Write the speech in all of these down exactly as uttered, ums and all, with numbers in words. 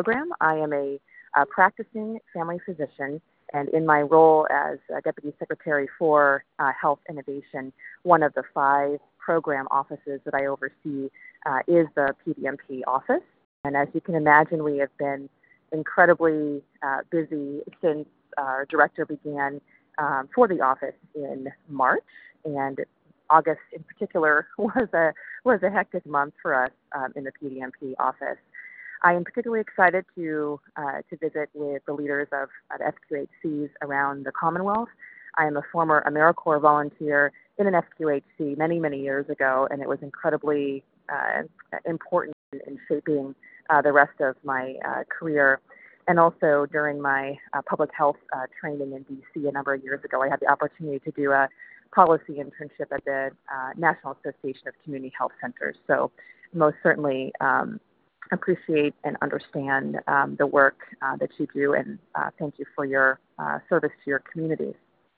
program. I am a, a practicing family physician, and in my role as uh, Deputy Secretary for uh, Health Innovation, one of the five program offices that I oversee uh, is the P D M P office. And as you can imagine, we have been incredibly uh, busy since our director began um, for the office in March, and August in particular was a was a hectic month for us um, in the P D M P office. I am particularly excited to uh, to visit with the leaders of, of F Q H Cs around the Commonwealth. I am a former AmeriCorps volunteer in an F Q H C many, many years ago, and it was incredibly uh, important in shaping uh, the rest of my uh, career. And also during my uh, public health uh, training in D C a number of years ago, I had the opportunity to do a policy internship at the uh, National Association of Community Health Centers. So most certainly um, appreciate and understand um, the work uh, that you do, and uh, thank you for your uh, service to your communities.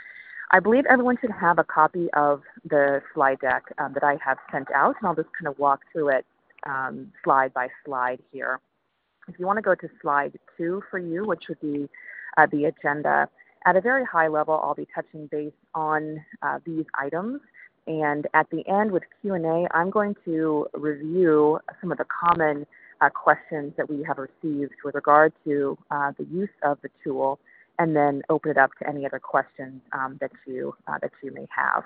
I believe everyone should have a copy of the slide deck um, that I have sent out, and I'll just kind of walk through it um, slide by slide here. If you want to go to slide two for you, which would be uh, the agenda, at a very high level, I'll be touching base on uh, these items. And at the end with Q and A, I'm going to review some of the common uh, questions that we have received with regard to uh, the use of the tool, and then open it up to any other questions um, that you uh, that you may have.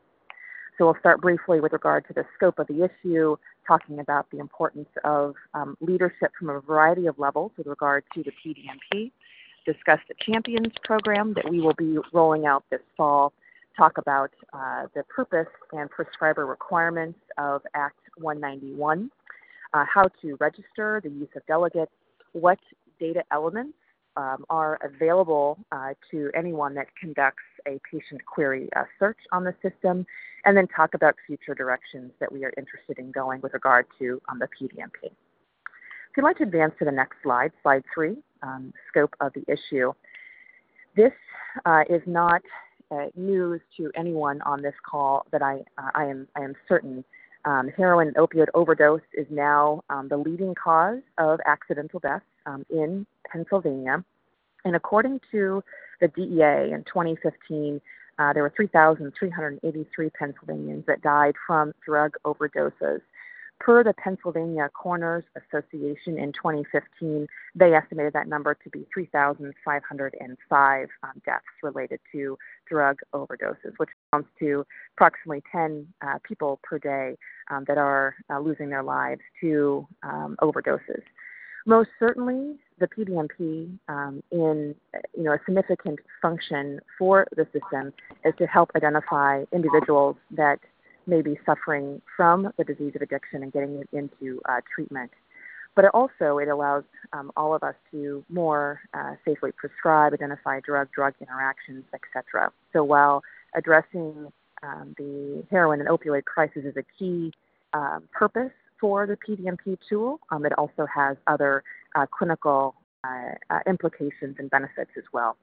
So we'll start briefly with regard to the scope of the issue, talking about the importance of um, leadership from a variety of levels with regard to the P D M P, discuss the Champions program that we will be rolling out this fall, talk about uh, the purpose and prescriber requirements of Act one ninety-one, uh, how to register, the use of delegates, what data elements um, are available uh, to anyone that conducts a patient query uh, search on the system, and then talk about future directions that we are interested in going with regard to um, the P D M P. If you'd like to advance to the next slide, slide three, um, scope of the issue. This uh, is not uh, news to anyone on this call that I, uh, I, am, I am certain. Um, heroin and opioid overdose is now um, the leading cause of accidental deaths um, in Pennsylvania. And according to the D E A in twenty fifteen, uh, there were three thousand three hundred eighty-three Pennsylvanians that died from drug overdoses. Per the Pennsylvania Coroners Association in twenty fifteen, they estimated that number to be three thousand five hundred five um, deaths related to drug overdoses, which amounts to approximately ten uh, people per day um, that are uh, losing their lives to um, overdoses. Most certainly, the P D M P, um, in you know a significant function for the system, is to help identify individuals that may be suffering from the disease of addiction and getting it into uh, treatment. But it also, it allows um, all of us to more uh, safely prescribe, identify drug-drug interactions, et cetera. So while addressing um, the heroin and opioid crisis is a key um, purpose for the P D M P tool, um, it also has other uh, clinical uh, uh, implications and benefits as well.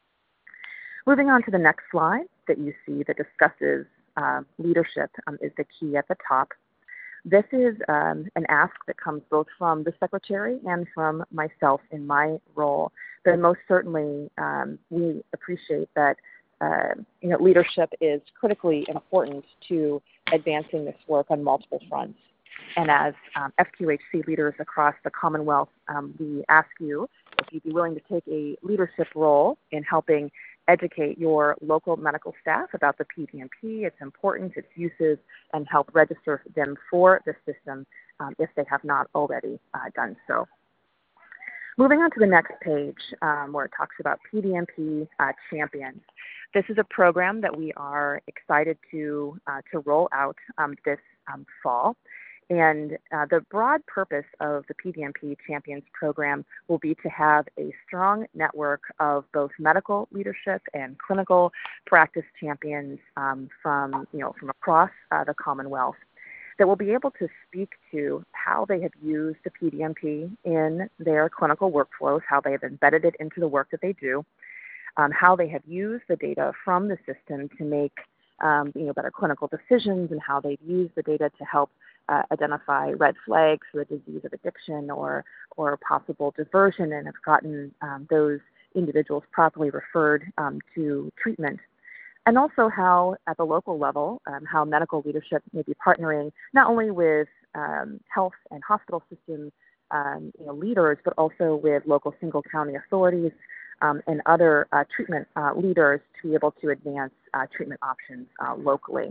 Moving on to the next slide that you see that discusses Uh, leadership um, is the key at the top. This is um, an ask that comes both from the Secretary and from myself in my role. But most certainly, um, we appreciate that uh, you know, leadership is critically important to advancing this work on multiple fronts. And as um, F Q H C leaders across the Commonwealth, um, we ask you if you'd be willing to take a leadership role in helping educate your local medical staff about the P D M P, its importance, its uses, and help register them for the system um, if they have not already uh, done so. Moving on to the next page um, where it talks about P D M P uh, Champions. This is a program that we are excited to, uh, to roll out um, this um, fall. And uh, the broad purpose of the P D M P Champions program will be to have a strong network of both medical leadership and clinical practice champions um, from, you know, from across uh, the Commonwealth that will be able to speak to how they have used the P D M P in their clinical workflows, how they have embedded it into the work that they do, um, how they have used the data from the system to make um, you know, better clinical decisions, and how they've used the data to help uh, identify red flags for the disease of addiction or, or possible diversion and have gotten um, those individuals properly referred um, to treatment. And also how, at the local level, um, how medical leadership may be partnering not only with um, health and hospital system um, you know, leaders, but also with local single county authorities um, and other uh, treatment uh, leaders to be able to advance uh, treatment options uh, locally.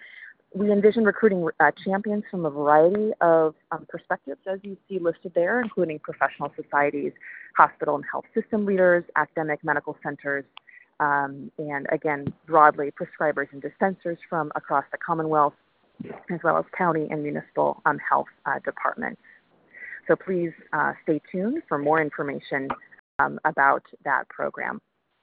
We envision recruiting uh, champions from a variety of um, perspectives, as you see listed there, including professional societies, hospital and health system leaders, academic medical centers, Um, and again, broadly, prescribers and dispensers from across the Commonwealth, as well as county and municipal um, health uh, departments. So please uh, stay tuned for more information um, about that program.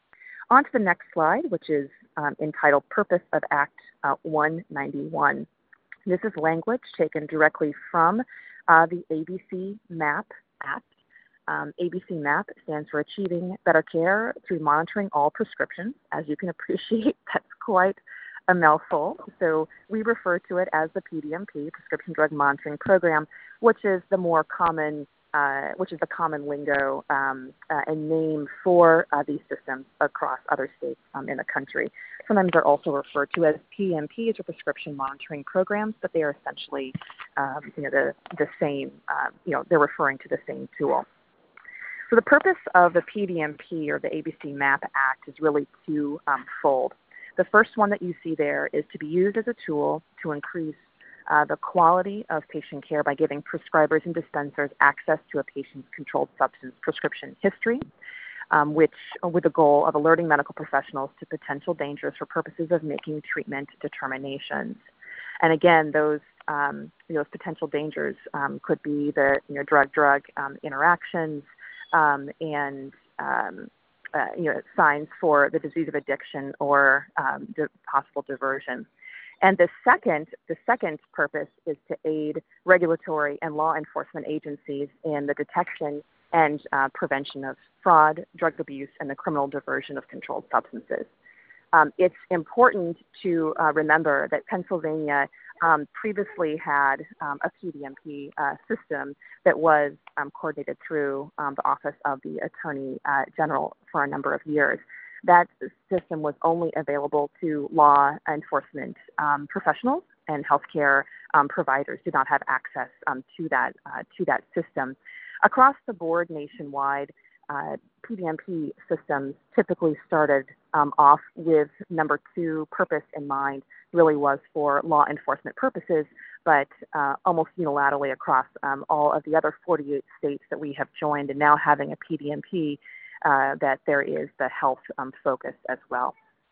On to the next slide, which is um, entitled Purpose of Act uh, one ninety-one. This is language taken directly from uh, the A B C MAP Act. Um, A B C MAP stands for Achieving Better Care Through Monitoring All Prescriptions. As you can appreciate, that's quite a mouthful. So we refer to it as the P D M P, Prescription Drug Monitoring Program, which is the more common, uh, which is the common lingo um, uh, and name for uh, these systems across other states um, in the country. Sometimes they're also referred to as P M Ps, or Prescription Monitoring Programs, but they are essentially, um, you know, the the same. Uh, you know, they're referring to the same tool. So the purpose of the P D M P, or the A B C MAP Act, is really two-fold. Um, the first one that you see there is to be used as a tool to increase uh, the quality of patient care by giving prescribers and dispensers access to a patient's controlled substance prescription history, um, which with the goal of alerting medical professionals to potential dangers for purposes of making treatment determinations. And again, those um, you know, those potential dangers um, could be the you know, drug-drug um, interactions, Um, and um, uh, you know, signs for the disease of addiction or um, di- possible diversion. And the second, the second purpose is to aid regulatory and law enforcement agencies in the detection and uh, prevention of fraud, drug abuse, and the criminal diversion of controlled substances. Um, it's important to uh, remember that Pennsylvania um, previously had um, a P D M P uh, system that was um, coordinated through um, the Office of the Attorney uh, General for a number of years. That system was only available to law enforcement um, professionals, and healthcare um, providers did not have access um, to that uh, to that system. Across the board nationwide, uh, P D M P systems typically started um, off with number two purpose in mind, really was for law enforcement purposes, but uh, almost unilaterally across um, all of the other forty-eight states that we have joined, and now having a P D M P, uh, that there is the health um, focus as well.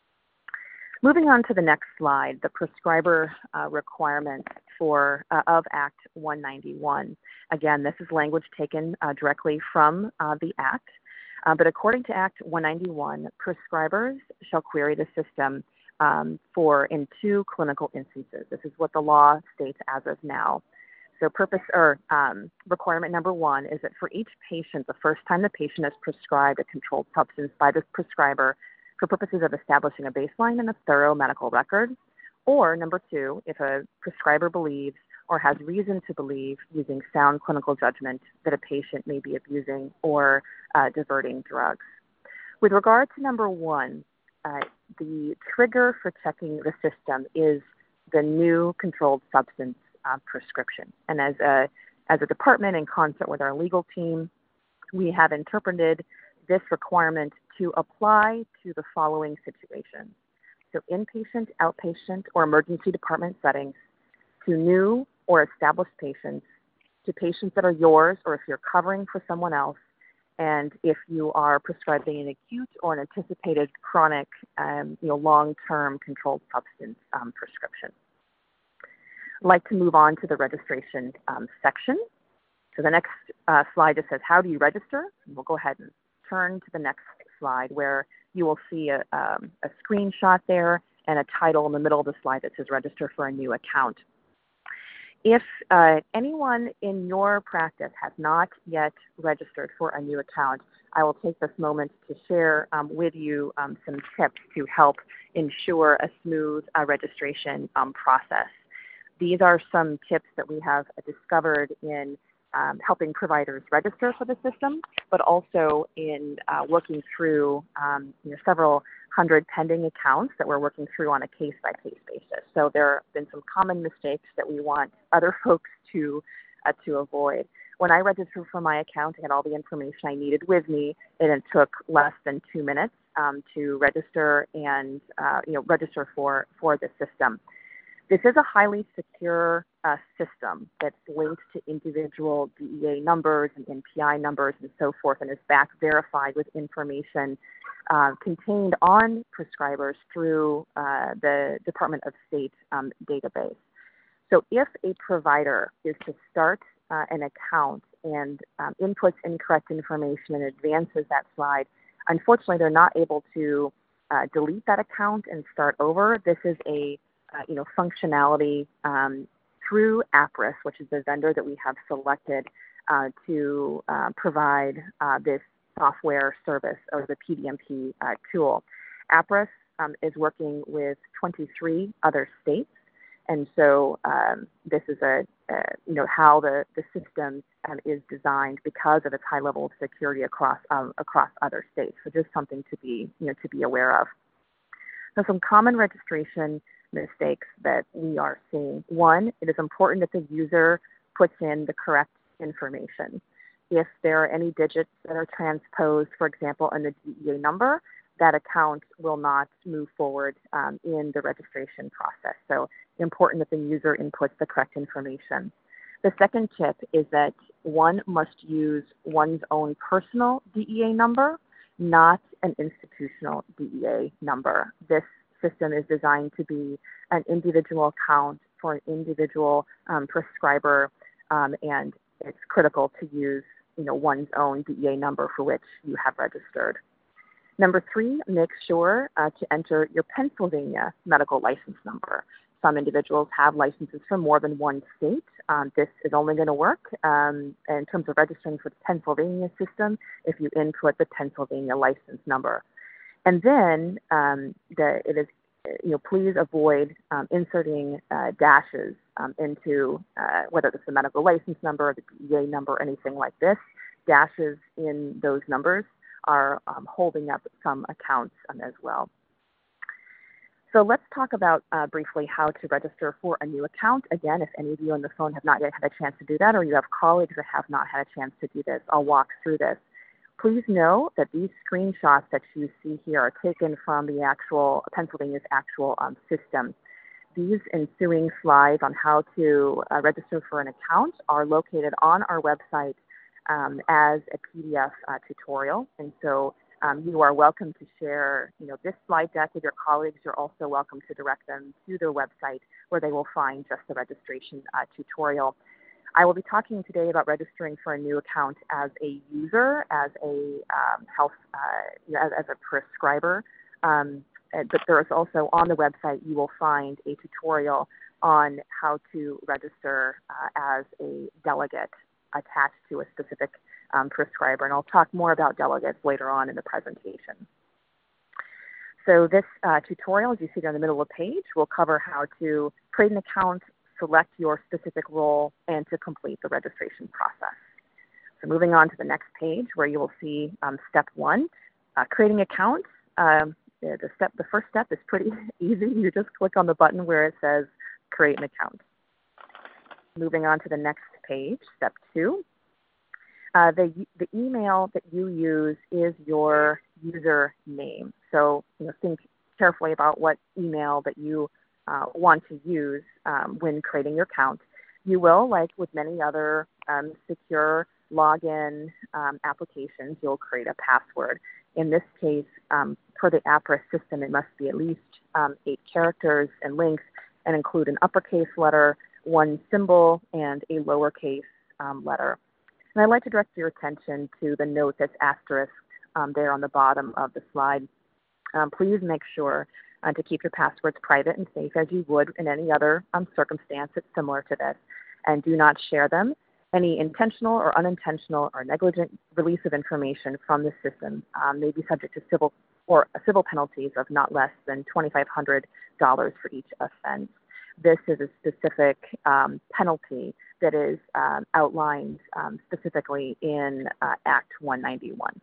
Moving on to the next slide, the prescriber uh, requirements for uh, of Act one ninety-one. Again, this is language taken uh, directly from uh, the Act, uh, but according to Act one ninety-one, prescribers shall query the system um, for in two clinical instances. This is what the law states as of now. So purpose or um, requirement number one is that for each patient, the first time the patient is prescribed a controlled substance by the prescriber for purposes of establishing a baseline and a thorough medical record, or number two, if a prescriber believes or has reason to believe, using sound clinical judgment, that a patient may be abusing or uh, diverting drugs. With regard to number one, uh, the trigger for checking the system is the new controlled substance uh, prescription. And as a, as a department, in concert with our legal team, we have interpreted this requirement to apply to the following situations. So inpatient, outpatient, or emergency department settings, to new or established patients, to patients that are yours or if you're covering for someone else, and if you are prescribing an acute or an anticipated chronic, um, you know, long-term controlled substance um, prescription. I'd like to move on to the registration um, section. So the next uh, slide just says, how do you register? And we'll go ahead and turn to the next slide, where you will see a, um, a screenshot there and a title in the middle of the slide that says register for a new account. If uh, anyone in your practice has not yet registered for a new account, I will take this moment to share um, with you um, some tips to help ensure a smooth uh, registration um, process. These are some tips that we have discovered in um, helping providers register for the system, but also in uh, working through um, you know, several hundred pending accounts that we're working through on a case-by-case basis. So there have been some common mistakes that we want other folks to, uh, to avoid. When I registered for my account, I had all the information I needed with me, and it took less than two minutes um, to register and uh, you know, register for, for the system. This is a highly secure uh, system that's linked to individual D E A numbers and N P I numbers and so forth, and is back verified with information uh, contained on prescribers through uh, the Department of State um, database. So if a provider is to start uh, an account and um, inputs incorrect information and advances that slide, unfortunately they're not able to uh, delete that account and start over. This is a Uh, you know, functionality um, through Appriss, which is the vendor that we have selected uh, to uh, provide uh, this software service or the P D M P uh, tool. Appriss um, is working with twenty-three other states, and so um, this is a, a you know how the the system um, is designed because of its high level of security across um, across other states. So just something to be you know to be aware of. So some common registration mistakes that we are seeing. One, it is important that the user puts in the correct information. If there are any digits that are transposed, for example, in the D E A number, that account will not move forward um, in the registration process. So important that the user inputs the correct information. The second tip is that one must use one's own personal D E A number, not an institutional D E A number. This system is designed to be an individual account for an individual um, prescriber, um, and it's critical to use you know, one's own D E A number for which you have registered. Number three, make sure uh, to enter your Pennsylvania medical license number. Some individuals have licenses from more than one state. Um, this is only going to work um, in terms of registering for the Pennsylvania system if you input the Pennsylvania license number. And then um, the, it is, you know, please avoid um, inserting uh, dashes um, into uh, whether it's the medical license number, the D E A number, anything like this. Dashes in those numbers are um, holding up some accounts um, as well. So let's talk about uh, briefly how to register for a new account. Again, if any of you on the phone have not yet had a chance to do that, or you have colleagues that have not had a chance to do this, I'll walk through this. Please know that these screenshots that you see here are taken from the actual, Pennsylvania's actual um, system. These ensuing slides on how to uh, register for an account are located on our website um, as a P D F uh, tutorial. And so um, you are welcome to share you know, this slide deck with your colleagues. You're also welcome to direct them to their website where they will find just the registration uh, tutorial. I will be talking today about registering for a new account as a user, as a um, health, uh, as, as a prescriber. Um, but there is also on the website, you will find a tutorial on how to register uh, as a delegate attached to a specific um, prescriber. And I'll talk more about delegates later on in the presentation. So this uh, tutorial, as you see there in the middle of the page, will cover how to create an account, select your specific role, and to complete the registration process. So moving on to the next page where you will see um, step one, uh, creating accounts. Um, the, the, step, the first step is pretty easy. You just click on the button where it says create an account. Moving on to the next page, step two. Uh, the, the email that you use is your user name. So you know, think carefully about what email that you Uh, want to use um, when creating your account. You will, like with many other um, secure login um, applications, you'll create a password. In this case, um, per the Appriss system, it must be at least um, eight characters and length and include an uppercase letter, one symbol, and a lowercase um, letter. And I'd like to direct your attention to the note that's asterisk um, there on the bottom of the slide. Um, please make sure Uh, to keep your passwords private and safe as you would in any other um, circumstance that's similar to this, and do not share them. Any intentional or unintentional or negligent release of information from the system um, may be subject to civil or uh, civil penalties of not less than two thousand five hundred dollars for each offense. this is a specific um, penalty that is um, outlined um, specifically in uh, Act one ninety-one.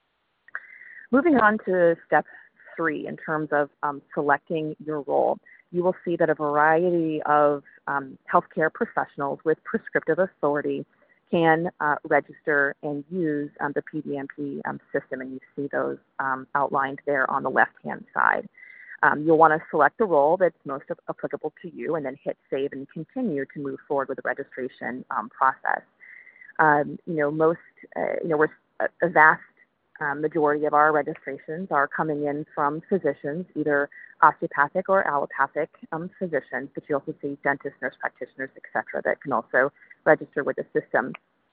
Moving on to step three, in terms of um, selecting your role, you will see that a variety of um, healthcare professionals with prescriptive authority can uh, register and use um, the P D M P um, system, and you see those um, outlined there on the left-hand side. Um, you'll want to select the role that's most applicable to you, and then hit save and continue to move forward with the registration um, process. Um, you know, most, uh, you know, we're a, a vast um, majority of our registrations are coming in from physicians, either osteopathic or allopathic um, physicians, but you also see dentists, nurse practitioners, et cetera, that can also register with the system.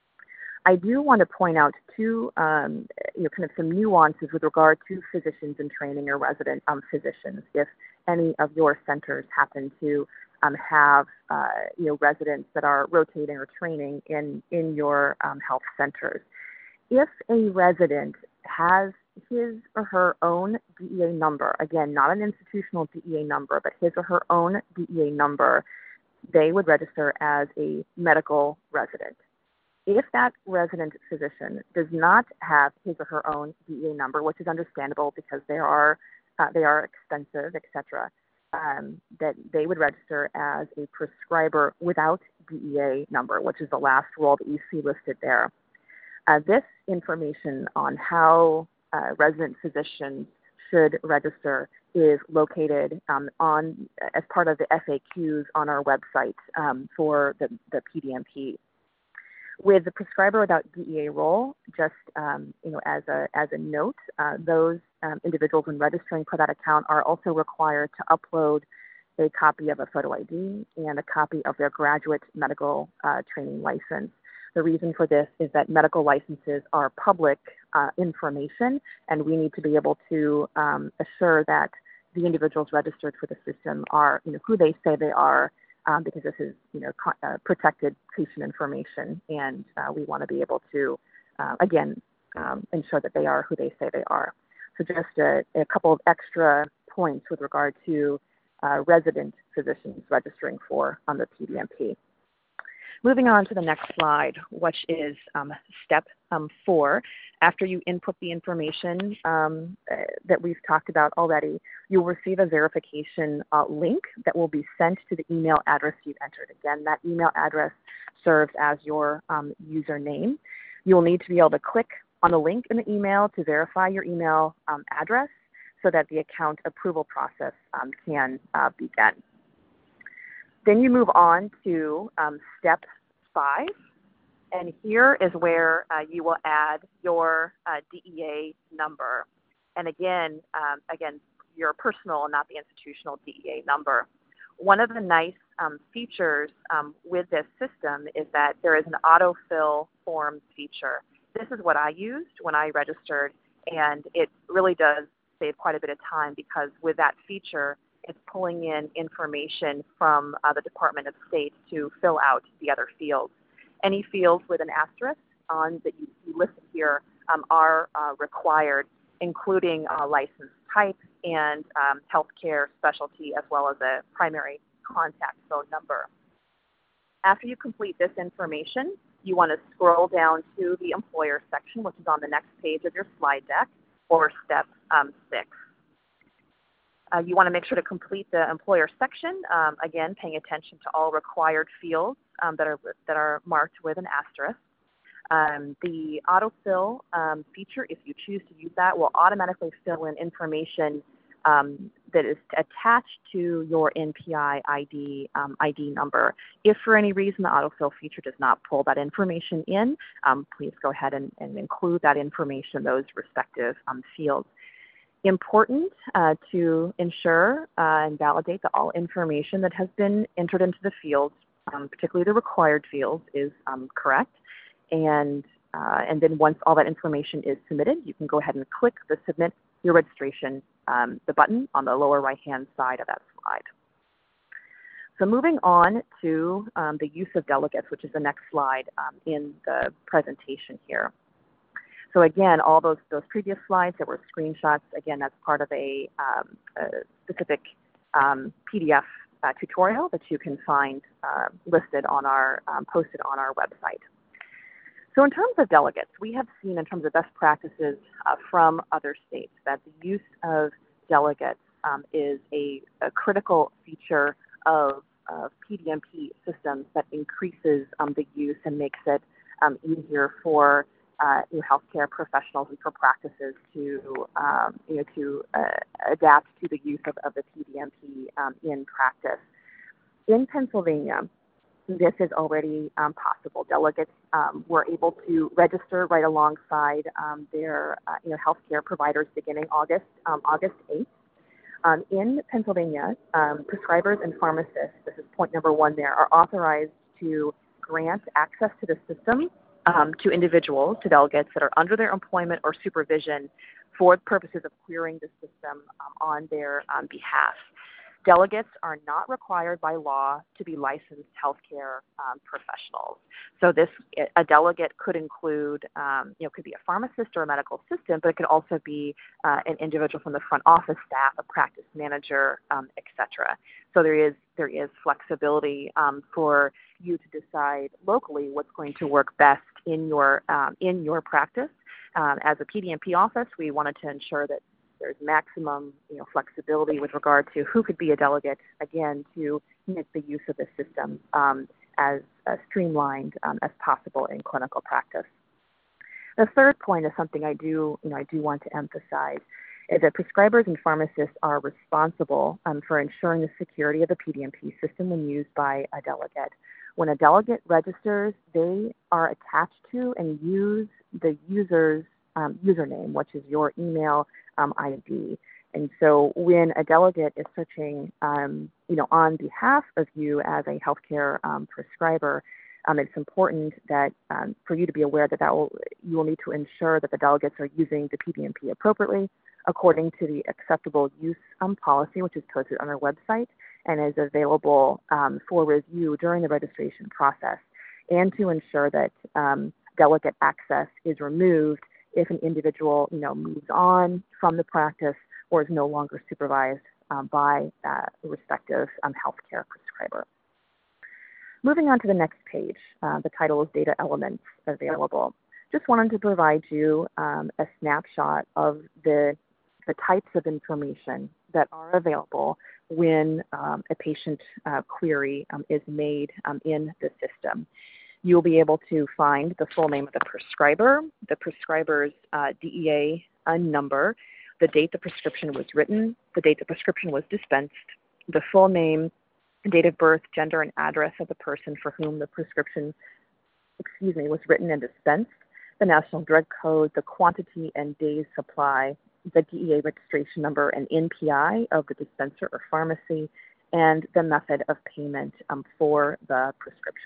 I do want to point out two, um, you know, kind of some nuances with regard to physicians in training or resident um, physicians. If any of your centers happen to um, have, uh, you know, residents that are rotating or training in in your um, health centers, if a resident has his or her own D E A number, again, not an institutional D E A number, but his or her own D E A number, they would register as a medical resident. If that resident physician does not have his or her own D E A number, which is understandable because they are uh, they are expensive, et cetera, um, that they would register as a prescriber without D E A number, which is the last role that you see listed there. Uh, this information on how uh, resident physicians should register is located um, on as part of the F A Qs on our website um, for the, the P D M P. With the prescriber without D E A role, just um, you know, as a as a note, uh, those um, individuals when registering for that account are also required to upload a copy of a photo I D and a copy of their graduate medical uh, training license. The reason for this is that medical licenses are public uh, information, and we need to be able to um, assure that the individuals registered for the system are, you know, who they say they are. Um, because this is, you know, co- uh, protected patient information, and uh, we want to be able to, uh, again, um, ensure that they are who they say they are. So just a, a couple of extra points with regard to uh, resident physicians registering for on the P D M P. Moving on to the next slide, which is um, step um, four. After you input the information um, uh, that we've talked about already, you'll receive a verification uh, link that will be sent to the email address you've entered. Again, that email address serves as your um, username. You'll need to be able to click on the link in the email to verify your email um, address so that the account approval process um, can uh, begin. Then you move on to um, step five, and here is where uh, you will add your uh, D E A number. And again, um, again, your personal and not the institutional D E A number. One of the nice um, features um, with this system is that there is an autofill forms feature. This is what I used when I registered, and it really does save quite a bit of time because with that feature, it's pulling in information from uh, the Department of State to fill out the other fields. Any fields with an asterisk on that you, you listed here um, are uh, required, including uh, license type and um, healthcare specialty, as well as a primary contact phone number. After you complete this information, you want to scroll down to the employer section, which is on the next page of your slide deck, or step um, six. Uh, you want to make sure to complete the employer section, um, again, paying attention to all required fields um, that are that are marked with an asterisk. Um, the autofill um, feature, if you choose to use that, will automatically fill in information um, that is attached to your N P I I D um, I D number. If for any reason the autofill feature does not pull that information in, um, please go ahead and, and include that information in those respective um, fields. Important uh, to ensure uh, and validate that all information that has been entered into the fields, um, particularly the required fields, is um, correct. And, uh, and then once all that information is submitted, you can go ahead and click the Submit Your Registration, um, the button on the lower right-hand side of that slide. So moving on to um, the use of delegates, which is the next slide um, in the presentation here. So again, all those, those previous slides that were screenshots, again, that's part of a, um, a specific um, P D F uh, tutorial that you can find uh, listed on our, um, posted on our website. So in terms of delegates, we have seen in terms of best practices uh, from other states that the use of delegates um, is a, a critical feature of, of P D M P systems that increases um, the use and makes it um, easier for uh, you know, healthcare professionals and for practices to um, you know to uh, adapt to the use of, of the P D M P um, in practice. In Pennsylvania, this is already um, possible. Delegates um, were able to register right alongside um, their uh, you know, healthcare providers beginning August, um, August eighth. Um, in Pennsylvania, um, prescribers and pharmacists, this is point number one there, are authorized to grant access to the system um, to individuals, to delegates that are under their employment or supervision for purposes of querying the system um, on their um, behalf. Delegates are not required by law to be licensed healthcare um, professionals. So this, a delegate could include, um, you know, could be a pharmacist or a medical assistant, but it could also be uh, an individual from the front office staff, a practice manager, um, et cetera. So there is there is flexibility um, for you to decide locally what's going to work best in your um, in your practice. Um, as a P D M P office, we wanted to ensure that there's maximum, you know, flexibility with regard to who could be a delegate, again, to make the use of the system um, as uh, streamlined um, as possible in clinical practice. The third point is something I do, you know, I do want to emphasize, is that prescribers and pharmacists are responsible um, for ensuring the security of the P D M P system when used by a delegate. When a delegate registers, they are attached to and use the user's um, username, which is your email Um, I D. And so when a delegate is searching, um, you know, on behalf of you as a healthcare um, prescriber, um, it's important that um, for you to be aware that, that will, you will need to ensure that the delegates are using the P D M P appropriately according to the acceptable use um, policy, which is posted on our website and is available um, for review during the registration process, and to ensure that um, delegate access is removed if an individual, you know, moves on from the practice or is no longer supervised um, by uh, the respective um, healthcare prescriber. Moving on to the next page, uh, the title is Data Elements Available. Just wanted to provide you um, a snapshot of the, the types of information that are available when um, a patient uh, query um, is made um, in the system. You'll be able to find the full name of the prescriber, the prescriber's uh, D E A uh, number, the date the prescription was written, the date the prescription was dispensed, the full name, date of birth, gender, and address of the person for whom the prescription, excuse me, was written and dispensed, the national drug code, the quantity and days supply, the D E A registration number and N P I of the dispenser or pharmacy, and the method of payment um, for the prescription.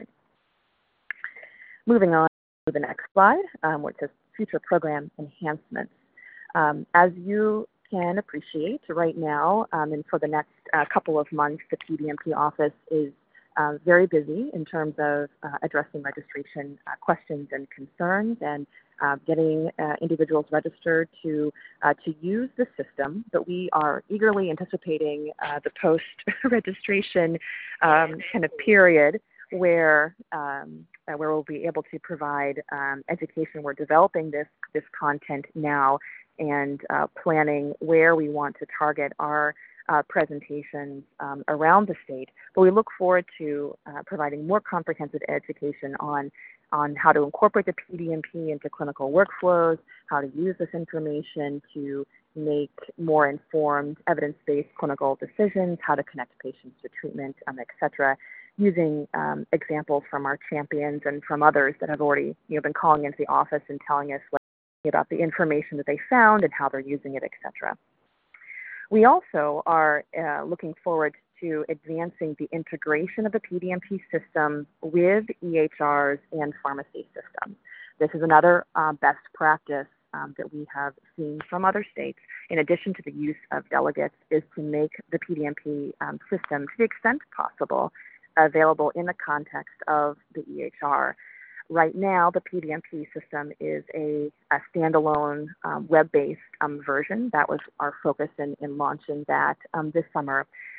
Moving on to the next slide, um, which says future program enhancements. Um, as you can appreciate right now, um, and for the next uh, couple of months, the P D M P office is uh, very busy in terms of uh, addressing registration uh, questions and concerns, and uh, getting uh, individuals registered to uh, to use the system. But we are eagerly anticipating uh, the post-registration um, kind of period, where um, uh, where we'll be able to provide um, education. We're developing this this content now and uh, planning where we want to target our uh, presentations um, around the state. But we look forward to uh, providing more comprehensive education on on how to incorporate the P D M P into clinical workflows, how to use this information to make more informed evidence-based clinical decisions, how to connect patients to treatment, um, et cetera, using um, examples from our champions and from others that have already, you know, been calling into the office and telling us what, about the information that they found and how they're using it, et cetera. We also are uh, looking forward to advancing the integration of the P D M P system with E H Rs and pharmacy systems. This is another uh, best practice um, that we have seen from other states, in addition to the use of delegates, is to make the P D M P um, system, to the extent possible, available in the context of the E H R. Right now, the P D M P system is a, a standalone um, web-based um, version. That was our focus in, in launching that um, this summer.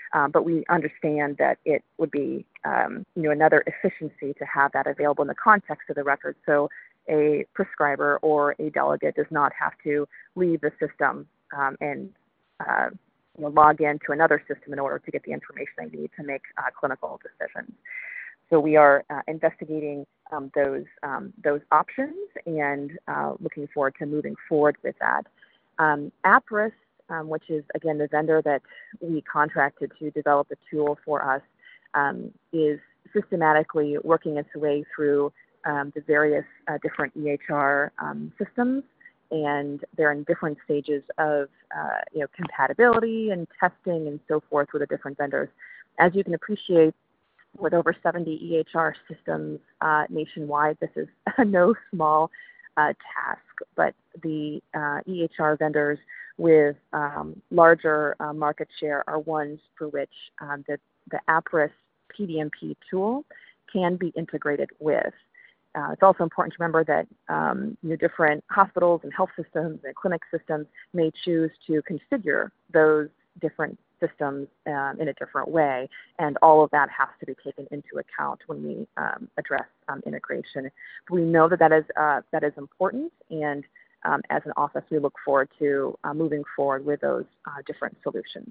Um, but we understand that it would be, um, you know, another efficiency to have that available in the context of the record. So a prescriber or a delegate does not have to leave the system um, and uh, you know, log into another system in order to get the information they need to make uh, clinical decisions. So we are uh, investigating um, those um, those options and uh, looking forward to moving forward with that. Um, Appriss, um, which is again the vendor that we contracted to develop the tool for us, um, is systematically working its way through um, the various uh, different E H R um, systems, and they're in different stages of uh, you know compatibility and testing and so forth with the different vendors. As you can appreciate, with over seventy E H R systems uh, nationwide, this is no small uh, task, but the uh, E H R vendors with um, larger uh, market share are ones for which um, the, the Appriss P D M P tool can be integrated with. Uh, it's also important to remember that um, you know, different hospitals and health systems and clinic systems may choose to configure those different systems um, in a different way, and all of that has to be taken into account when we um, address um, integration. But we know that that is, uh, that is important, and um, as an office, we look forward to uh, moving forward with those uh, different solutions.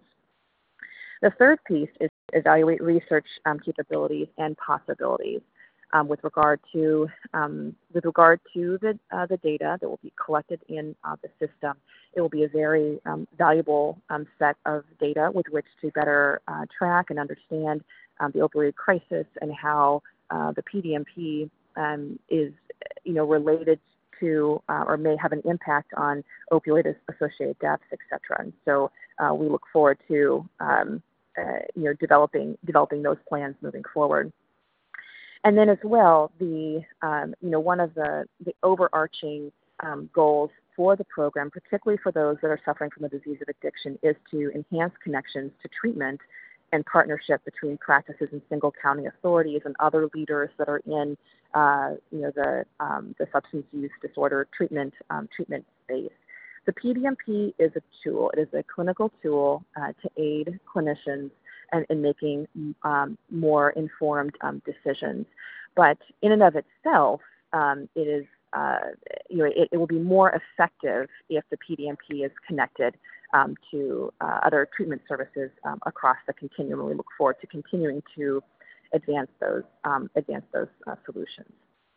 The third piece is evaluate research um, capabilities and possibilities. Um, with regard to um, with regard to the uh, the data that will be collected in uh, the system, it will be a very um, valuable um, set of data with which to better uh, track and understand um, the opioid crisis and how uh, the P D M P um, is, you know, related to uh, or may have an impact on opioid-associated deaths, et cetera. And so uh, we look forward to um, uh, you know developing developing those plans moving forward. And then as well, the um, you know one of the, the overarching um, goals for the program, particularly for those that are suffering from the disease of addiction, is to enhance connections to treatment and partnership between practices and single county authorities and other leaders that are in uh, you know the um, the substance use disorder treatment um, treatment space. The P D M P is a tool. It is a clinical tool uh, to aid clinicians and in making um, more informed um, decisions. But in and of itself, um, it is, uh, you know, it, it will be more effective if the P D M P is connected um, to uh, other treatment services um, across the continuum. And we look forward to continuing to advance those, um, advance those uh, solutions.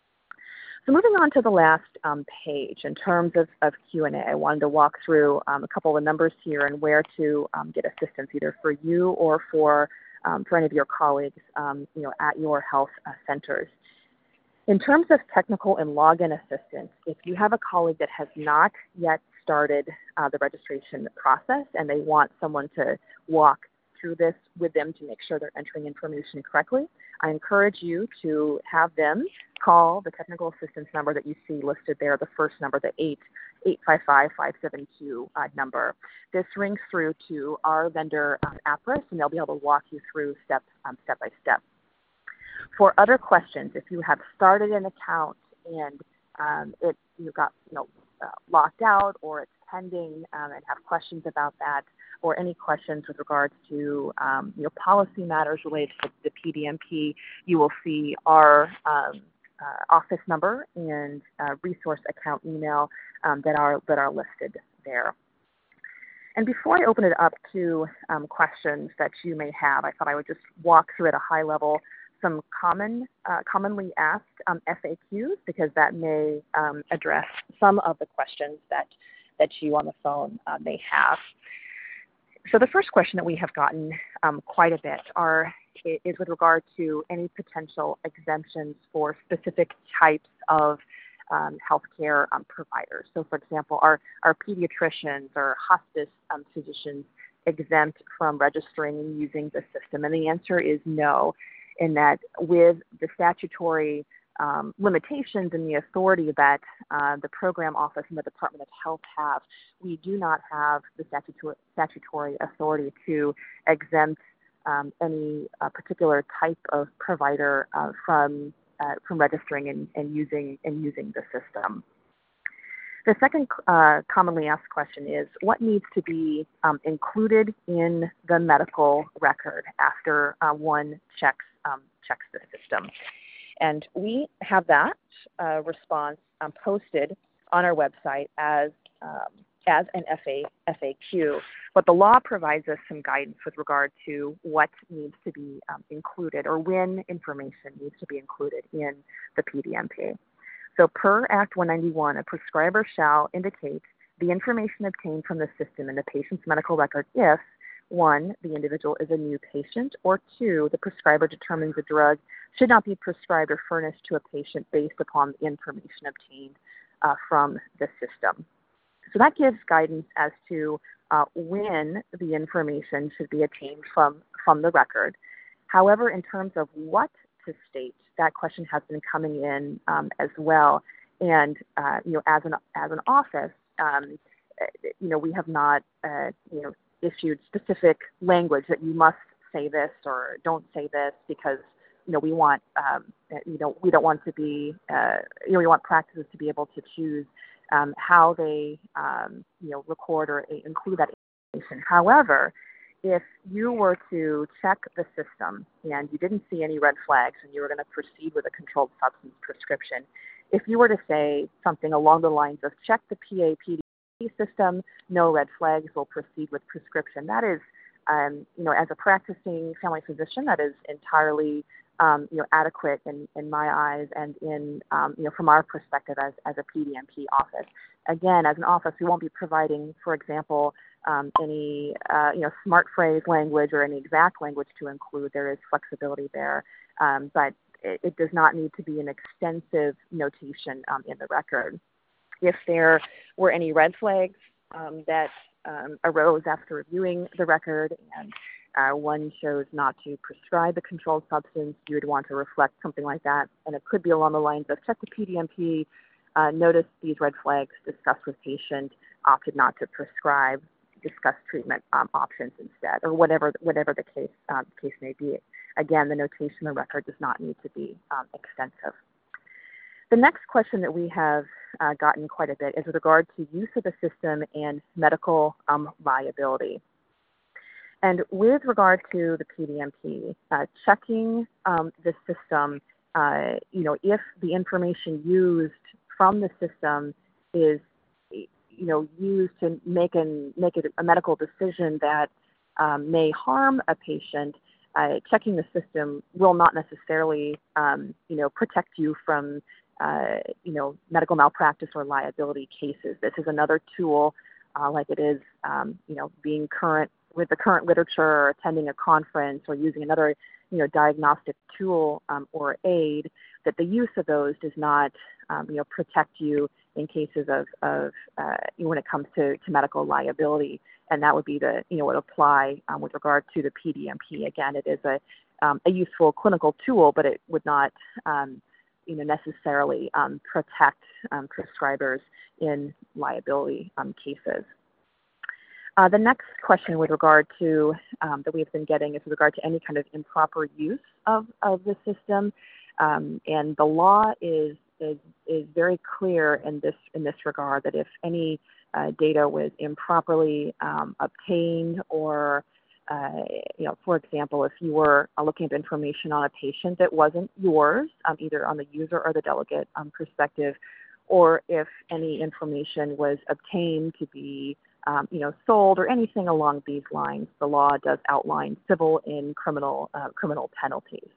So moving on to the last um, page, in terms of, of Q and A, I wanted to walk through um, a couple of numbers here and where to um, get assistance, either for you or for, um, for any of your colleagues um, you know, at your health uh, centers. In terms of technical and login assistance, if you have a colleague that has not yet started uh, the registration process and they want someone to walk through this with them to make sure they're entering information correctly, I encourage you to have them call the technical assistance number that you see listed there, the first number, the eight eight five five, five seven two uh, number. This rings through to our vendor, um, Appriss, and they'll be able to walk you through step, um, step by step. For other questions, if you have started an account and um, it you got you know uh, locked out, or it's pending um, and have questions about that, or any questions with regards to um, you know policy matters related to the P D M P, you will see our um, uh, office number and uh, resource account email um, that are that are listed there. And before I open it up to um, questions that you may have, I thought I would just walk through at a high level some common, uh, commonly asked um, F A Qs, because that may um, address some of the questions that, that you on the phone uh, may have. So the first question that we have gotten um, quite a bit are, is with regard to any potential exemptions for specific types of um, healthcare um, providers. So for example, are, are pediatricians or hospice um, physicians exempt from registering and using the system? And the answer is no, in that with the statutory um, limitations and the authority that uh, the program office and the Department of Health have, we do not have the statutory, statutory authority to exempt um, any uh, particular type of provider uh, from uh, from registering and, and using and using the system. The second uh, commonly asked question is, what needs to be um, included in the medical record after uh, one checks, um, checks the system? And we have that uh, response um, posted on our website as, um, as an F A, F A Q, but the law provides us some guidance with regard to what needs to be um, included or when information needs to be included in the P D M P. So per Act one ninety-one, a prescriber shall indicate the information obtained from the system in the patient's medical record if, one, the individual is a new patient, or two, the prescriber determines a drug should not be prescribed or furnished to a patient based upon the information obtained uh, from the system. So that gives guidance as to uh, when the information should be obtained from, from the record. However, in terms of what to state, that question has been coming in um, as well. And, uh, you know, as an, as an office, um, you know, we have not, uh, you know, issued specific language that you must say this or don't say this because, you know, we want, um, you know, we don't want to be, uh, you know, we want practices to be able to choose um, how they, um, you know, record or include that information. However, if you were to check the system and you didn't see any red flags and you were going to proceed with a controlled substance prescription, if you were to say something along the lines of check the P A P D system, no red flags, will proceed with prescription, that is, um, you know, as a practicing family physician, that is entirely, um, you know, adequate in, in my eyes and in, um, you know, from our perspective as, as a P D M P office. Again, as an office, we won't be providing, for example, Um, any, uh, you know, smart phrase language or any exact language to include. There is flexibility there, um, but it, it does not need to be an extensive notation um, in the record. If there were any red flags um, that um, arose after reviewing the record and uh, one chose not to prescribe a controlled substance, you would want to reflect something like that, and it could be along the lines of check the P D M P, uh, notice these red flags, discuss with patient, opted not to prescribe, discuss treatment um, options instead, or whatever whatever the case um, case may be. Again, the notation in the record does not need to be um, extensive. The next question that we have uh, gotten quite a bit is with regard to use of the system and medical um, liability. And with regard to the P D M P, uh, checking um, the system, uh, you know, if the information used from the system is, you know, used to make an make it a medical decision that um, may harm a patient, uh, checking the system will not necessarily, um, you know, protect you from, uh, you know, medical malpractice or liability cases. This is another tool, uh, like it is, um, you know, being current with the current literature or attending a conference or using another, you know, diagnostic tool um, or aid, that the use of those does not, um, you know, protect you in cases of, of uh, when it comes to, to medical liability. And that would be the, you know, would apply um, with regard to the P D M P. Again, it is a, um, a useful clinical tool, but it would not, um, you know, necessarily um, protect um, prescribers in liability um, cases. Uh, the next question with regard to, um, that we've been getting is with regard to any kind of improper use of, of the system. Um, and the law is, is, is very clear in this, in this regard, that if any uh, data was improperly um, obtained or, uh, you know, for example, if you were uh, looking at information on a patient that wasn't yours, um, either on the user or the delegate um, perspective, or if any information was obtained to be Um, you know, sold or anything along these lines, the law does outline civil and criminal uh, criminal penalties.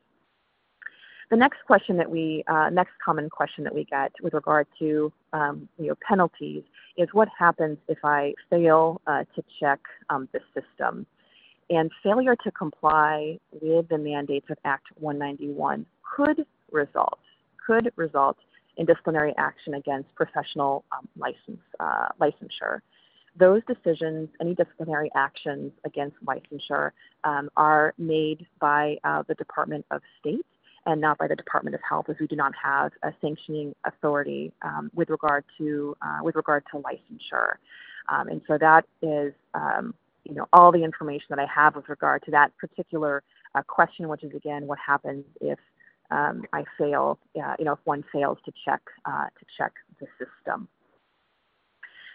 The next question that we, uh, next common question that we get with regard to, um, you know, penalties is what happens if I fail uh, to check um, the system? And failure to comply with the mandates of Act one ninety-one could result, could result in disciplinary action against professional um, license, uh, licensure. Those decisions, any disciplinary actions against licensure, um, are made by uh, the Department of State and not by the Department of Health, as we do not have a sanctioning authority um, with regard to uh, with regard to licensure. Um, and so that is, um, you know, all the information that I have with regard to that particular uh, question, which is again, what happens if um, I fail, uh, you know, if one fails to check uh, to check the system.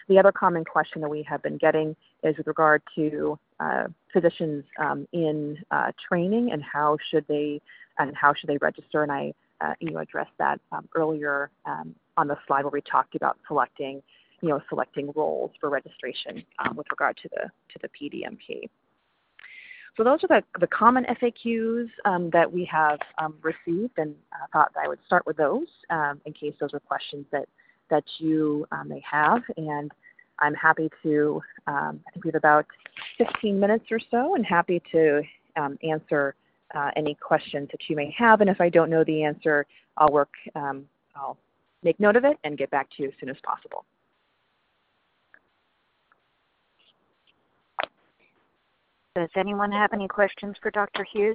The other common question that we have been getting is with regard to uh, physicians um, in uh, training and how should they and how should they register. And I, uh, you know, addressed that um, earlier um, on the slide where we talked about selecting, you know, selecting roles for registration um, with regard to the to the P D M P. So those are the, the common F A Qs um, that we have um, received, and I thought that I would start with those um, in case those are questions that, that you um, may have. And I'm happy to, um, I think we have about fifteen minutes or so, and happy to um, answer uh, any questions that you may have. And if I don't know the answer, I'll work, um, I'll make note of it and get back to you as soon as possible. Does anyone have any questions for Doctor Hughes?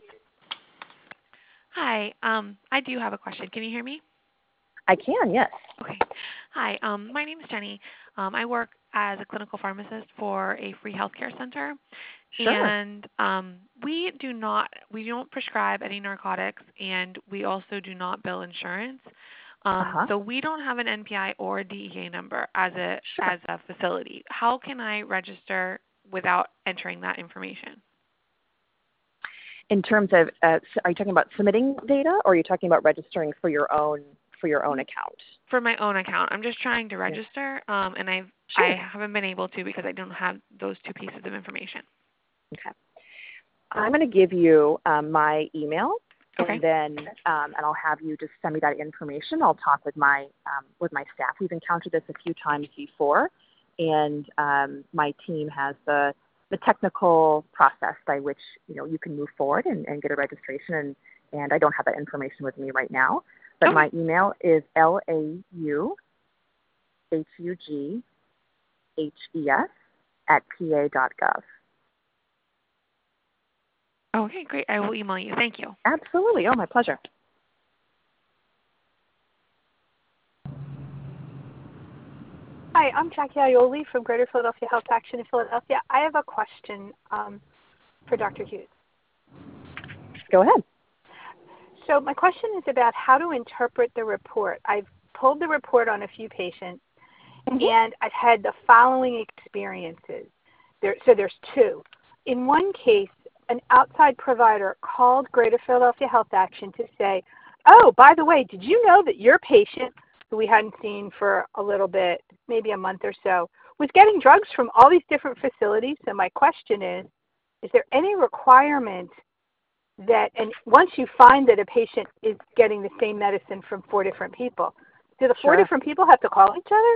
Hi, um, I do have a question. Can you hear me? I can, yes. Okay. Hi, um, my name is Jenny. Um, I work as a clinical pharmacist for a free healthcare center. Sure. And um, we do not, we don't prescribe any narcotics, and we also do not bill insurance. Um, uh-huh. So we don't have an N P I or a D E A number as a sure. as a facility. How can I register without entering that information? In terms of, uh, are you talking about submitting data, or are you talking about registering for your own for your own account? For my own account, I'm just trying to register, um, and I've sure. I haven't been able to because I don't have those two pieces of information. Okay. I'm going to give you um, my email, okay. and then um, and I'll have you just send me that information. I'll talk with my um, with my staff. We've encountered this a few times before, and um, my team has the the technical process by which you know you can move forward and, and get a registration. And, and I don't have that information with me right now, but okay. my email is L A U H U G H E S at P A dot gov. Okay, great. I will email you. Thank you. Absolutely. Oh, my pleasure. Hi, I'm Jackie Aioli from Greater Philadelphia Health Action in Philadelphia. I have a question um, for Doctor Hughes. Go ahead. So my question is about how to interpret the report. I've pulled the report on a few patients, mm-hmm. and I've had the following experiences. There, so there's two. In one case, an outside provider called Greater Philadelphia Health Action to say, oh, by the way, did you know that your patient, who we hadn't seen for a little bit, maybe a month or so, was getting drugs from all these different facilities? So my question is, is there any requirement that, and once you find that a patient is getting the same medicine from four different people, do the four sure. different people have to call each other?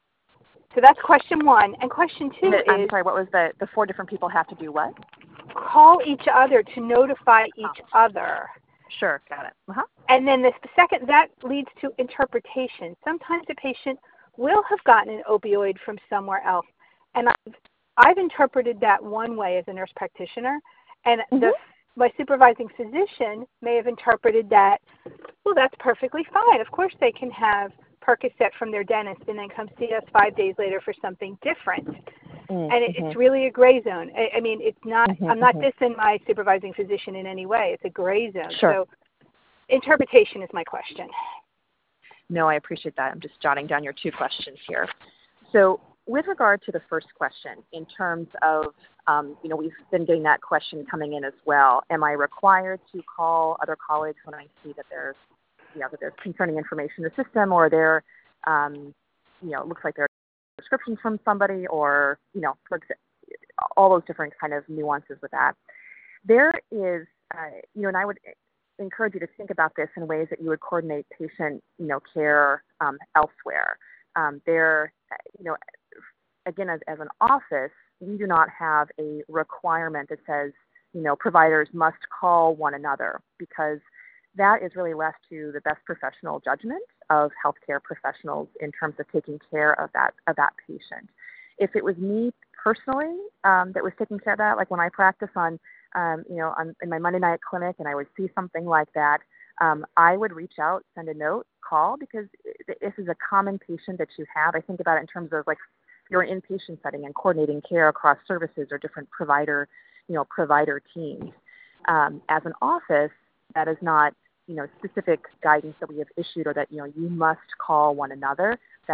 So that's question one. And question two the, is... I'm sorry, what was the, the four different people have to do what? Call each other to notify each oh. other. Sure, got it. Uh-huh. And then the second, that leads to interpretation. Sometimes a patient will have gotten an opioid from somewhere else. And I've, I've interpreted that one way as a nurse practitioner. And mm-hmm. the, my supervising physician may have interpreted that, well, that's perfectly fine. Of course they can have Percocet from their dentist and then come see us five days later for something different. Mm-hmm. And it, it's really a gray zone. I, I mean, it's not, mm-hmm, I'm not mm-hmm. dissing my supervising physician in any way. It's a gray zone. Sure. So interpretation is my question. No, I appreciate that. I'm just jotting down your two questions here. So with regard to the first question, in terms of, um, you know, we've been getting that question coming in as well. Am I required to call other colleagues when I see that there's, you know, that there's concerning information in the system, or there, um, you know, it looks like there are prescriptions from somebody, or, you know, for example, all those different kind of nuances with that. There is, uh, you know, and I would encourage you to think about this in ways that you would coordinate patient, you know, care um, elsewhere. Um, there, you know, again, as, as an office, we do not have a requirement that says, you know, providers must call one another, because that is really left to the best professional judgment of healthcare professionals in terms of taking care of that of that patient. If it was me personally um, that was taking care of that, like when I practice on, um, you know, on, in my Monday night clinic, and I would see something like that, um, I would reach out, send a note, call, because this is a common patient that you have. I think about it in terms of like you're an inpatient setting and coordinating care across services or different provider, you know, provider teams. Um, as an office, that is not, you know, specific guidance that we have issued, or that, you know, you must call one another. That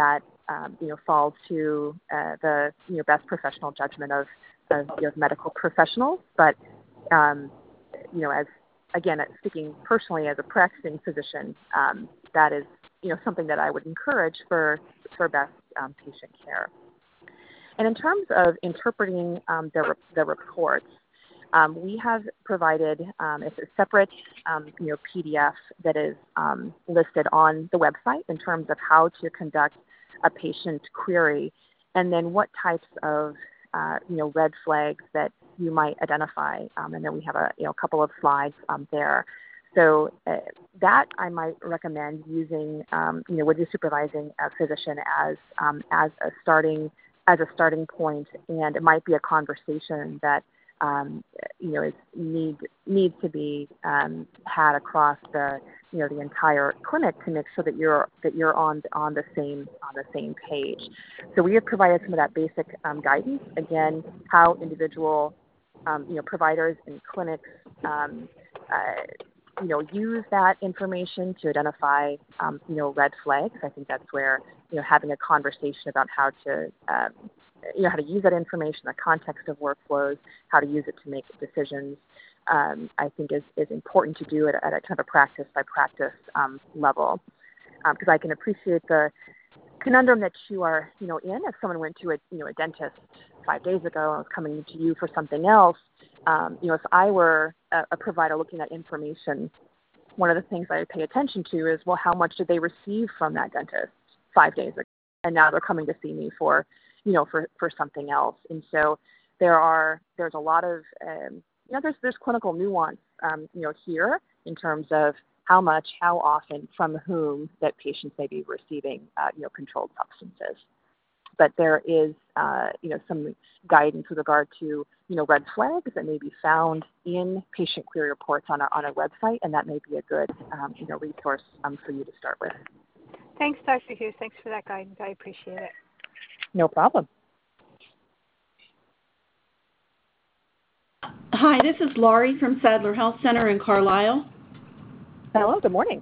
um, you know, falls to uh, the you know best professional judgment of, of you know, medical professionals. But um, you know, as again, speaking personally as a practicing physician, um, that is you know something that I would encourage for for best um, patient care. And in terms of interpreting um, the the reports. Um, we have provided um, it's a separate um, you know, P D F that is um, listed on the website in terms of how to conduct a patient query, and then what types of uh, you know red flags that you might identify. Um, and then we have a you know a couple of slides um, there. So uh, that I might recommend using um, you know with your supervising uh, physician as um, as a starting as a starting point, and it might be a conversation that. Um, you know, is need needs to be um, had across the you know the entire clinic to make sure that you're that you're on on the same on the same page. So we have provided some of that basic um, guidance. Again, how individual um, you know providers and clinics um, uh, you know use that information to identify um, you know red flags. I think that's where you know having a conversation about how to um, you know, how to use that information, the context of workflows, how to use it to make decisions, um, I think is, is important to do at, at a kind of a practice by practice um, level. Because um, I can appreciate the conundrum that you are, you know, in. If someone went to a, you know, a dentist five days ago and was coming to you for something else, um, you know, if I were a, a provider looking at information, one of the things I would pay attention to is, well, how much did they receive from that dentist five days ago? And now they're coming to see me for you know, for, for something else. And so there are, there's a lot of, um, you know, there's, there's clinical nuance, um, you know, here in terms of how much, how often, from whom that patients may be receiving, uh, you know, controlled substances. But there is, uh, you know, some guidance with regard to, you know, red flags that may be found in patient query reports on our, on our website, and that may be a good, um, you know, resource um, for you to start with. Thanks, Doctor Hughes. Thanks for that guidance. I appreciate it. No problem. Hi, this is Laurie from Sadler Health Center in Carlisle. Hello, good morning.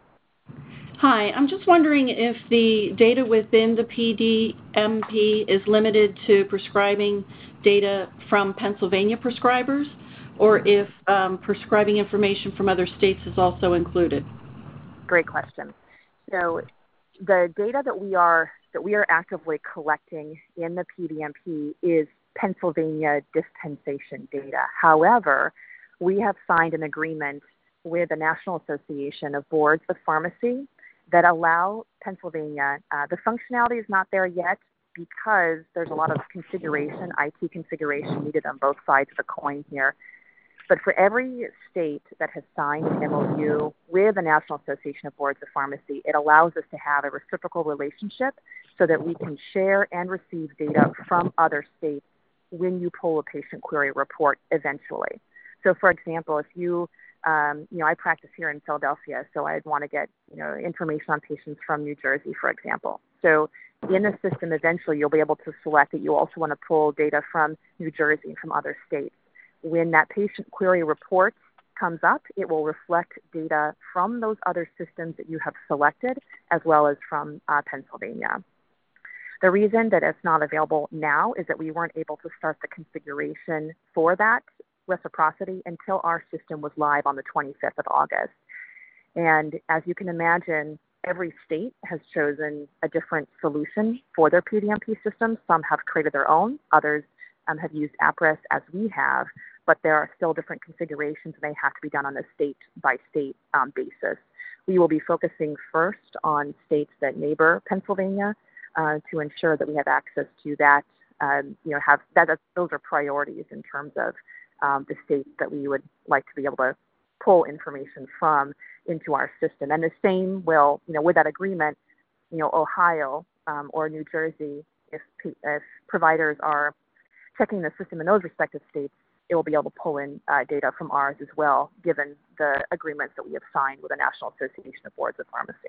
Hi, I'm just wondering if the data within the P D M P is limited to prescribing data from Pennsylvania prescribers, or if um, prescribing information from other states is also included. Great question. So the data that we are that we are actively collecting in the P D M P is Pennsylvania dispensation data. However, we have signed an agreement with the National Association of Boards of Pharmacy that allow Pennsylvania, uh, the functionality is not there yet because there's a lot of configuration, I T configuration needed on both sides of the coin here. But for every state that has signed an M O U with the National Association of Boards of Pharmacy, it allows us to have a reciprocal relationship so that we can share and receive data from other states when you pull a patient query report eventually. So, for example, if you, um, you know, I practice here in Philadelphia, so I'd want to get, you know, information on patients from New Jersey, for example. So in the system, eventually you'll be able to select that you also want to pull data from New Jersey and from other states. When that patient query report comes up, it will reflect data from those other systems that you have selected, as well as from uh, Pennsylvania. The reason that it's not available now is that we weren't able to start the configuration for that reciprocity until our system was live on the twenty-fifth of August. And as you can imagine, every state has chosen a different solution for their P D M P systems. Some have created their own, others um, have used APRIS as we have, but there are still different configurations and they have to be done on a state-by-state um, basis. We will be focusing first on states that neighbor Pennsylvania uh, to ensure that we have access to that. Um, you know, have that. Those are priorities in terms of um, the states that we would like to be able to pull information from into our system. And the same will, you know, with that agreement, you know, Ohio um, or New Jersey, if if providers are checking the system in those respective states, it will be able to pull in uh, data from ours as well, given the agreements that we have signed with the National Association of Boards of Pharmacy.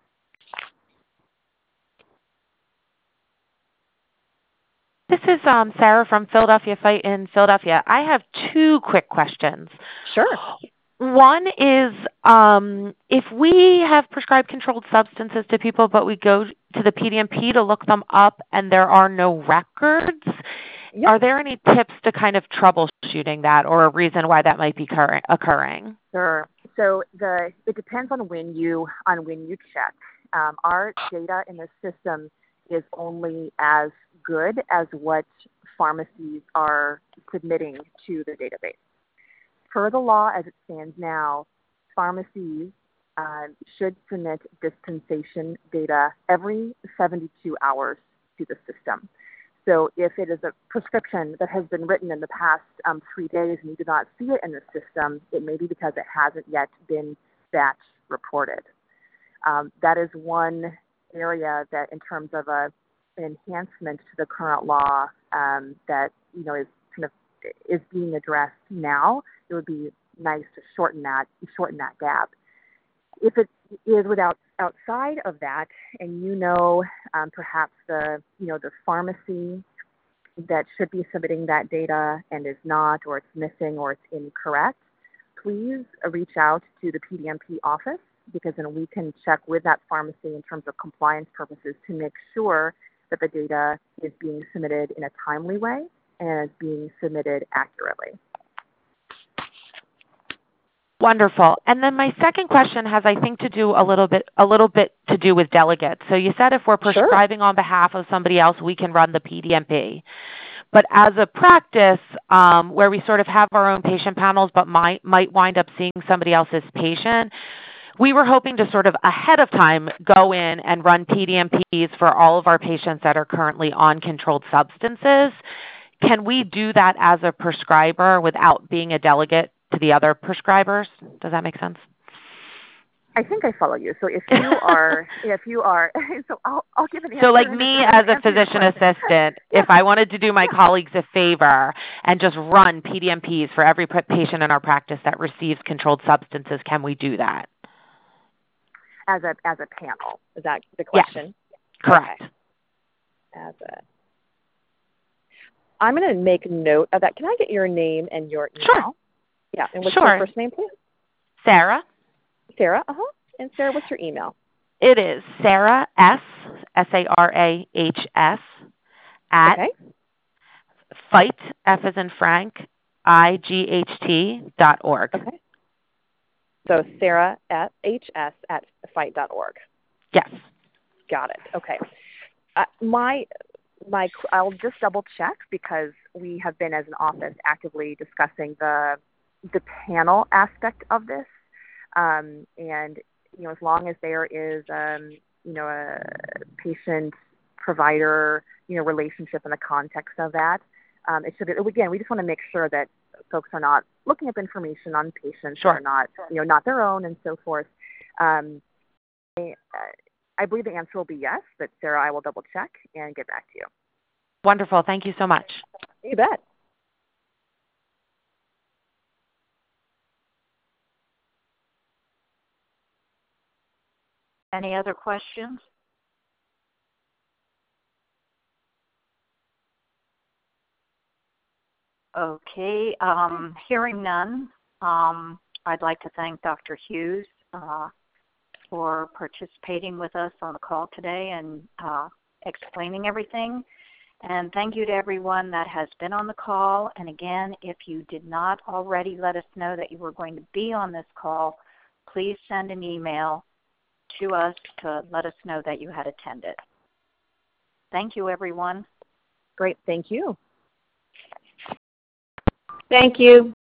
This is um, Sarah from Philadelphia Fight in Philadelphia. I have two quick questions. Sure. One is um, if we have prescribed controlled substances to people, but we go to the P D M P to look them up and there are no records, yep. Are there any tips to kind of troubleshooting that or a reason why that might be cur- occurring? Sure. So the it depends on when you on when you check. Um, our data in the system is only as good as what pharmacies are submitting to the database. Per the law as it stands now, pharmacies uh, should submit dispensation data every seventy-two hours to the system. So if it is a prescription that has been written in the past um, three days and you do not see it in the system, it may be because it hasn't yet been batch reported. Um, that is one area that in terms of a, an enhancement to the current law um, that you know is kind of is being addressed now. It would be nice to shorten that shorten that gap. If it is without outside of that, and you know um, perhaps the you know the pharmacy that should be submitting that data and is not, or it's missing, or it's incorrect, please reach out to the P D M P office, because then we can check with that pharmacy in terms of compliance purposes to make sure that the data is being submitted in a timely way and is being submitted accurately. Wonderful. And then my second question has, I think, to do a little bit a little bit to do with delegates. So you said if we're prescribing sure. on behalf of somebody else, we can run the P D M P. But as a practice, um, where we sort of have our own patient panels but might might wind up seeing somebody else's patient, we were hoping to sort of ahead of time go in and run P D M Ps for all of our patients that are currently on controlled substances. Can we do that as a prescriber without being a delegate to the other prescribers? Does that make sense? I think I follow you. So if you are, if you are, so I'll, I'll give an answer. So like me as a physician assistant, if I wanted to do my colleagues a favor and just run P D M Ps for every patient in our practice that receives controlled substances, can we do that? As a as a panel, is that the question? Yes, correct. Okay. As a, I'm going to make note of that. Can I get your name and your email? Sure. Yeah, and what's sure. your first name, please? Sarah. Sarah, uh-huh. And Sarah, what's your email? It is Sarah S, S A R A H S, at okay. fight, F as in Frank, I G H T dot org. Okay. So Sarah at H S at fight dot org. Yes. Got it. Okay. Uh, my my I'll just double check, because we have been as an office actively discussing the the panel aspect of this, um, and you know as long as there is um, you know a patient provider you know relationship in the context of that, um, it should be, again we just want to make sure that folks are not looking up information on patients sure. that are not you know not their own and so forth. Um, I, I believe the answer will be yes, but Sarah, I will double check and get back to you. Wonderful. Thank you so much. You bet. Any other questions? Okay. Um, hearing none, um, I'd like to thank Doctor Hughes uh, for participating with us on the call today and uh, explaining everything. And thank you to everyone that has been on the call. And again, if you did not already let us know that you were going to be on this call, please send an email to us to let us know that you had attended. Thank you, everyone. Great. Thank you. Thank you.